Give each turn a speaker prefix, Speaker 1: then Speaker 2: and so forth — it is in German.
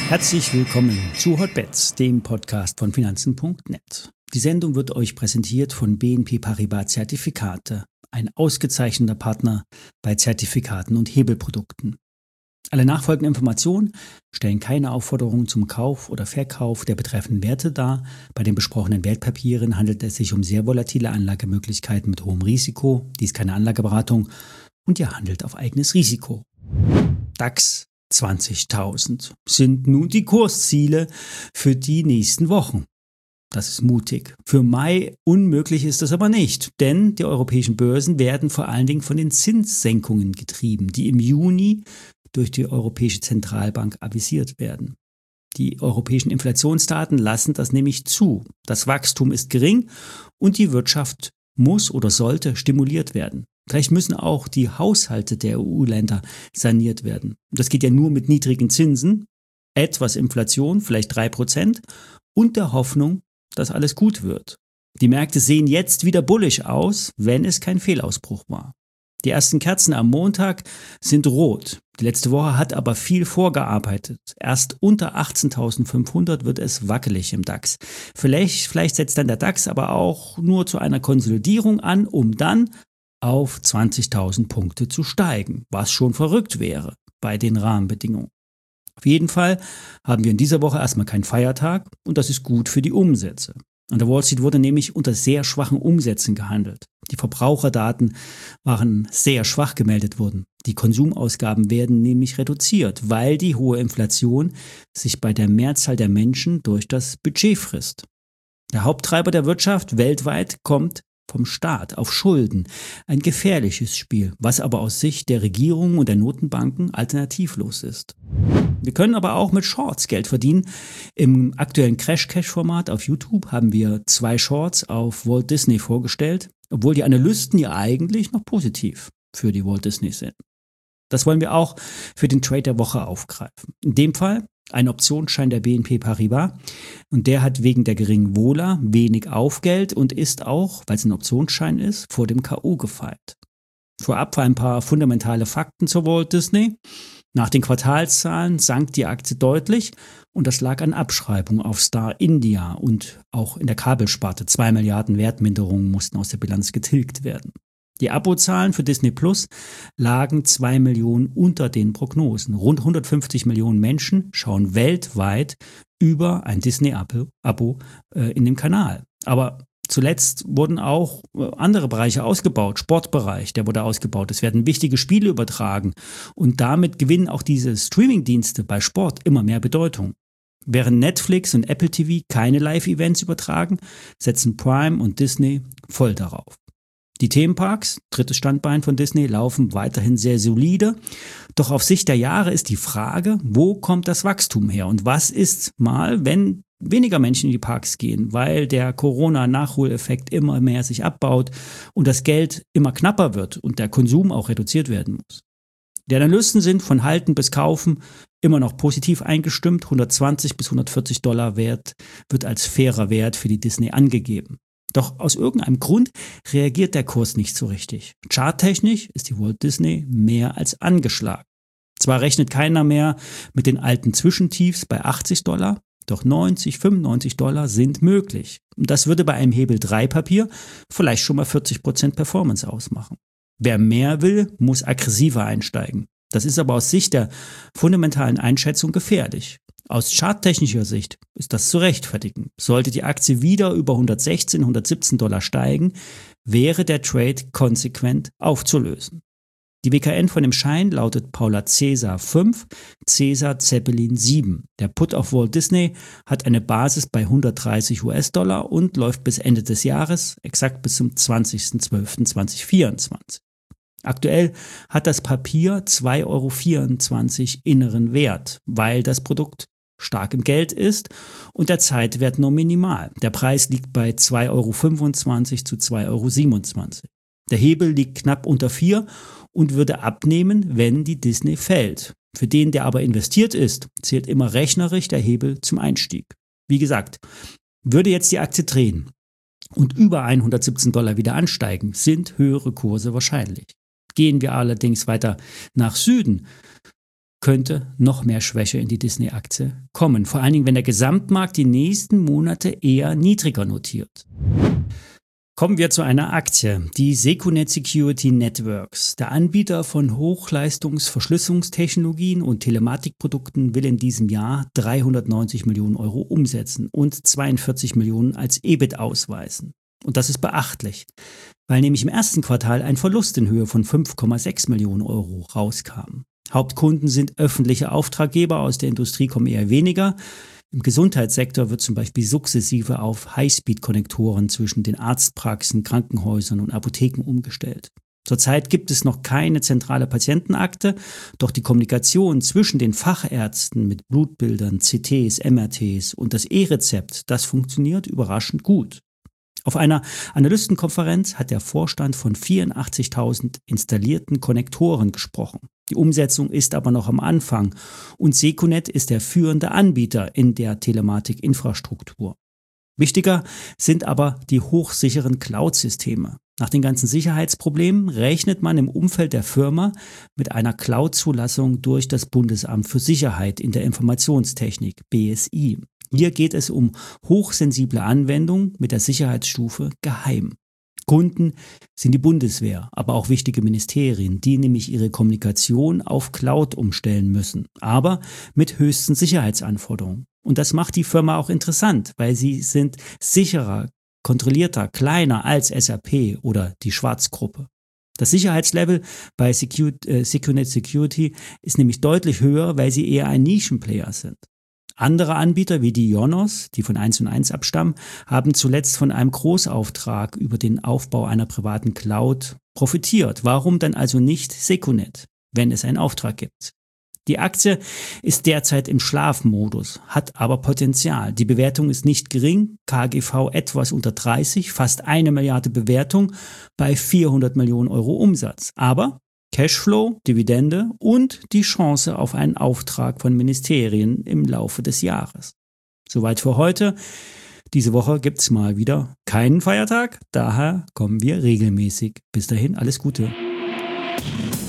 Speaker 1: Herzlich willkommen zu Hotbets, dem Podcast von Finanzen.net. Die Sendung wird euch präsentiert von BNP Paribas Zertifikate, ein ausgezeichneter Partner bei Zertifikaten und Hebelprodukten. Alle nachfolgenden Informationen stellen keine Aufforderung zum Kauf oder Verkauf der betreffenden Werte dar. Bei den besprochenen Wertpapieren handelt es sich um sehr volatile Anlagemöglichkeiten mit hohem Risiko. Dies ist keine Anlageberatung und ihr handelt auf eigenes Risiko. DAX 20.000 sind nun die Kursziele für die nächsten Wochen. Das ist mutig. Für Mai unmöglich ist das aber nicht, denn die europäischen Börsen werden vor allen Dingen von den Zinssenkungen getrieben, die im Juni durch die Europäische Zentralbank avisiert werden. Die europäischen Inflationsdaten lassen das nämlich zu. Das Wachstum ist gering und die Wirtschaft muss oder sollte stimuliert werden. Vielleicht müssen auch die Haushalte der EU-Länder saniert werden. Das geht ja nur mit niedrigen Zinsen, etwas Inflation, vielleicht 3%, und der Hoffnung, dass alles gut wird. Die Märkte sehen jetzt wieder bullisch aus, wenn es kein Fehlausbruch war. Die ersten Kerzen am Montag sind rot. Die letzte Woche hat aber viel vorgearbeitet. Erst unter 18.500 wird es wackelig im DAX. Vielleicht setzt dann der DAX aber auch nur zu einer Konsolidierung an, um dann auf 20.000 Punkte zu steigen, was schon verrückt wäre bei den Rahmenbedingungen. Auf jeden Fall haben wir in dieser Woche erstmal keinen Feiertag und das ist gut für die Umsätze. An der Wall Street wurde nämlich unter sehr schwachen Umsätzen gehandelt. Die Verbraucherdaten waren sehr schwach gemeldet worden. Die Konsumausgaben werden nämlich reduziert, weil die hohe Inflation sich bei der Mehrzahl der Menschen durch das Budget frisst. Der Haupttreiber der Wirtschaft weltweit kommt vom Staat auf Schulden. Ein gefährliches Spiel, was aber aus Sicht der Regierung und der Notenbanken alternativlos ist. Wir können aber auch mit Shorts Geld verdienen. Im aktuellen Crash-Cash-Format auf YouTube haben wir 2 Shorts auf Walt Disney vorgestellt, obwohl die Analysten ja eigentlich noch positiv für die Walt Disney sind. Das wollen wir auch für den Trade der Woche aufgreifen. In dem Fall ein Optionsschein der BNP Paribas und der hat wegen der geringen Vola wenig Aufgeld und ist auch, weil es ein Optionsschein ist, vor dem K.O. gefeit. Vorab ein paar fundamentale Fakten zur Walt Disney. Nach den Quartalszahlen sank die Aktie deutlich und das lag an Abschreibungen auf Star India und auch in der Kabelsparte. 2 Milliarden Wertminderungen mussten aus der Bilanz getilgt werden. Die Abozahlen für Disney Plus lagen 2 Millionen unter den Prognosen. Rund 150 Millionen Menschen schauen weltweit über ein Disney-Abo in dem Kanal. Aber zuletzt wurden auch andere Bereiche ausgebaut. Sportbereich, der wurde ausgebaut. Es werden wichtige Spiele übertragen. Und damit gewinnen auch diese Streaming-Dienste bei Sport immer mehr Bedeutung. Während Netflix und Apple TV keine Live-Events übertragen, setzen Prime und Disney voll darauf. Die Themenparks, drittes Standbein von Disney, laufen weiterhin sehr solide. Doch auf Sicht der Jahre ist die Frage, wo kommt das Wachstum her? Und was ist mal, wenn weniger Menschen in die Parks gehen, weil der Corona-Nachholeffekt immer mehr sich abbaut und das Geld immer knapper wird und der Konsum auch reduziert werden muss? Die Analysten sind von Halten bis Kaufen immer noch positiv eingestimmt. 120 bis $140 Wert wird als fairer Wert für die Disney angegeben. Doch aus irgendeinem Grund reagiert der Kurs nicht so richtig. Charttechnisch ist die Walt Disney mehr als angeschlagen. Zwar rechnet keiner mehr mit den alten Zwischentiefs bei $80, doch $90, $95 sind möglich. Und das würde bei einem Hebel 3 Papier vielleicht schon mal 40% Performance ausmachen. Wer mehr will, muss aggressiver einsteigen. Das ist aber aus Sicht der fundamentalen Einschätzung gefährlich. Aus charttechnischer Sicht ist das zu rechtfertigen. Sollte die Aktie wieder über $116, $117 steigen, wäre der Trade konsequent aufzulösen. Die WKN von dem Schein lautet Paula Cäsar 5, Cäsar Zeppelin 7. Der Put auf Walt Disney hat eine Basis bei $130 und läuft bis Ende des Jahres, exakt bis zum 20.12.2024. Aktuell hat das Papier 2,24 € inneren Wert, weil das Produkt stark im Geld ist und der Zeitwert nur minimal. Der Preis liegt bei 2,25 € zu 2,27 €. Der Hebel liegt knapp unter 4 und würde abnehmen, wenn die Disney fällt. Für den, der aber investiert ist, zählt immer rechnerisch der Hebel zum Einstieg. Wie gesagt, würde jetzt die Aktie drehen und über $117 wieder ansteigen, sind höhere Kurse wahrscheinlich. Gehen wir allerdings weiter nach Süden, könnte noch mehr Schwäche in die Disney-Aktie kommen. Vor allen Dingen, wenn der Gesamtmarkt die nächsten Monate eher niedriger notiert. Kommen wir zu einer Aktie, die Secunet Security Networks. Der Anbieter von Hochleistungsverschlüsselungstechnologien und Telematikprodukten will in diesem Jahr 390 Millionen Euro umsetzen und 42 Millionen als EBIT ausweisen. Und das ist beachtlich, weil nämlich im ersten Quartal ein Verlust in Höhe von 5,6 Millionen Euro rauskam. Hauptkunden sind öffentliche Auftraggeber, aus der Industrie kommen eher weniger. Im Gesundheitssektor wird zum Beispiel sukzessive auf Highspeed-Konnektoren zwischen den Arztpraxen, Krankenhäusern und Apotheken umgestellt. Zurzeit gibt es noch keine zentrale Patientenakte, doch die Kommunikation zwischen den Fachärzten mit Blutbildern, CTs, MRTs und das E-Rezept, das funktioniert überraschend gut. Auf einer Analystenkonferenz hat der Vorstand von 84.000 installierten Konnektoren gesprochen. Die Umsetzung ist aber noch am Anfang und Secunet ist der führende Anbieter in der Telematikinfrastruktur. Wichtiger sind aber die hochsicheren Cloud-Systeme. Nach den ganzen Sicherheitsproblemen rechnet man im Umfeld der Firma mit einer Cloud-Zulassung durch das Bundesamt für Sicherheit in der Informationstechnik, BSI. Hier geht es um hochsensible Anwendungen mit der Sicherheitsstufe Geheim. Kunden sind die Bundeswehr, aber auch wichtige Ministerien, die nämlich ihre Kommunikation auf Cloud umstellen müssen, aber mit höchsten Sicherheitsanforderungen. Und das macht die Firma auch interessant, weil sie sind sicherer, kontrollierter, kleiner als SAP oder die Schwarz-Gruppe. Das Sicherheitslevel bei Secunet Security ist nämlich deutlich höher, weil sie eher ein Nischenplayer sind. Andere Anbieter wie die Ionos, die von 1&1 abstammen, haben zuletzt von einem Großauftrag über den Aufbau einer privaten Cloud profitiert. Warum dann also nicht Secunet, wenn es einen Auftrag gibt? Die Aktie ist derzeit im Schlafmodus, hat aber Potenzial. Die Bewertung ist nicht gering, KGV etwas unter 30, fast 1 Milliarde Bewertung bei 400 Millionen Euro Umsatz. Aber Cashflow, Dividende und die Chance auf einen Auftrag von Ministerien im Laufe des Jahres. Soweit für heute. Diese Woche gibt's mal wieder keinen Feiertag, daher kommen wir regelmäßig. Bis dahin, alles Gute.